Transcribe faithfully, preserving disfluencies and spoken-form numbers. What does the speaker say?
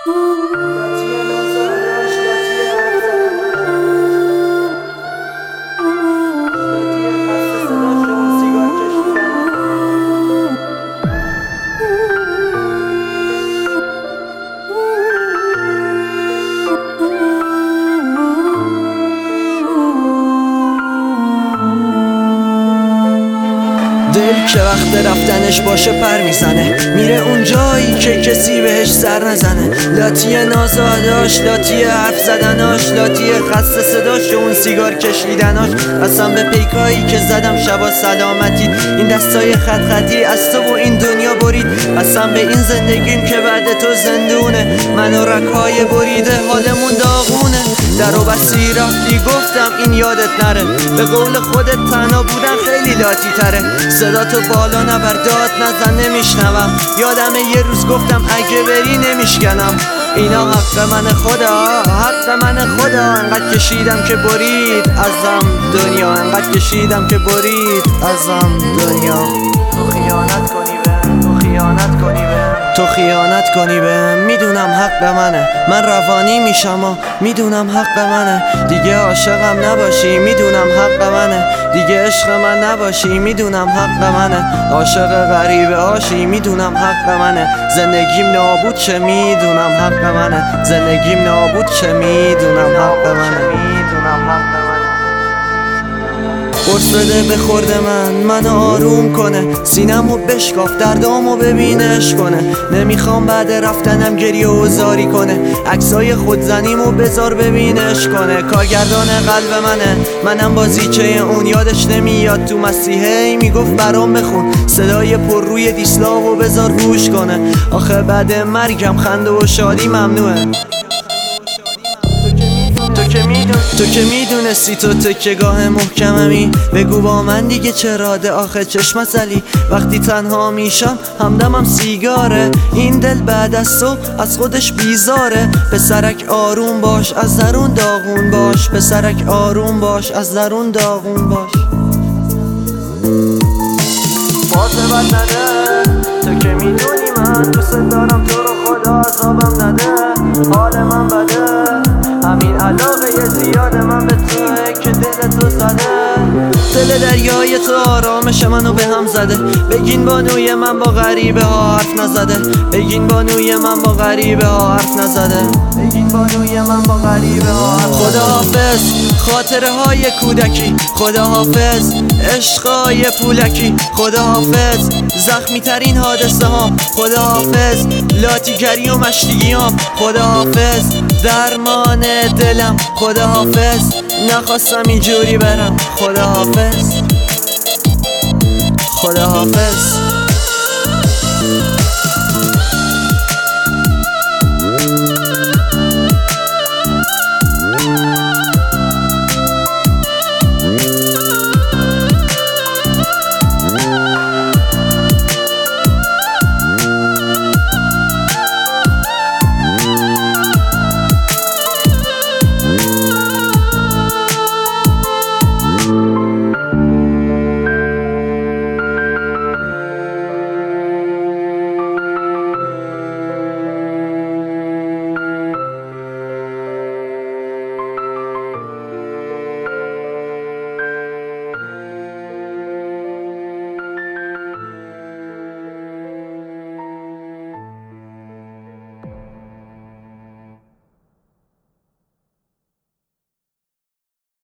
دل که وقت رفتنش باشه پر میزنه، میره اون جایی که کسی بهش سر نزنه. لاتی نازاداش، لاتی حرف زدناش، لاتی خسته صداش و اون سیگار کشیدناش. قسم به پیکایی که زدم شبا سلامتی، این دستای خط خطی از تو و این دنیا برید. قسم به این زندگیم که بعد تو زندونه، من و رکای بریده حالمون داغونه. در و بسی رفتی گفتم این یادت نره، به قول خودت تنها بودن خیلی لاتی تره. صدا تو بالا نبر، داد نزن نمیشنوم. یادمه یه روز گفتم اگه بری نمیشکنم. اینا حق من خدا، حق من خدا. انقدر کشیدم که برید ازم دنیا، انقدر کشیدم که برید ازم دنیا. تو خیانت کنی بهم، تو خیانت کنی بهم، تو خیانت کنی بهم. میدونم حق منه، من روانی میشم و میدونم حق منه. دیگه عاشقم نباشی میدونم حق منه، دیگه عشق من نباشی میدونم حق منه. عاشق غریبه هاشی میدونم حق منه. زندگیم نابود چه میدونم حق منه، زندگیم نابود چه میدونم حق منه، میدونم حق منه. قرص بده به خورد من، منو آروم کنه. سینمو بشکاف دردامو ببینش کنه. نمیخوام بعد رفتنم گریه و زاری کنه. عکسای خودزنیمو بذار ببینش کنه. کارگردان قلب منه، منم بازیچه اون. یادش نمیاد تو مسیحی میگفت برام بخون. صدای پر روی دیسلاو بذار گوش کنه. آخه بعد مرگم خنده و شادی ممنوعه. تو که میدونستی تو تکیه‌گاه محکممی، بگو با من دیگه چراده آخه چشم زلی. وقتی تنها میشم همدمم سیگاره، این دل بعد از تو از خودش بیزاره. پسرک آروم باش از درون داغون باش، پسرک آروم باش از درون داغون باش. بازه بد نده، تو که میدونی من دوست دارم تو رو، خدا عذابم نده. حال من بده، همین علاقه زیاد من به توه که دل تو زده. دل دریای تو آرامش منو به هم زده. بگین بانوی من با غریبه ها حرف نزده، بگین بانوی من با غریبه ها حرف نزده، بگین بانوی من با غریبه ها. خدا حافظ خاطره های کودکی، خدا حافظ عشقای پولکی، خدا حافظ زخمی ترین حادثه ها، خدا حافظ لاتیگری و مشتیگیام، خدا حافظ درمان دلم، خدا حافظ نخواستم اینجوری برم، خدا حافظ، خدا حافظ.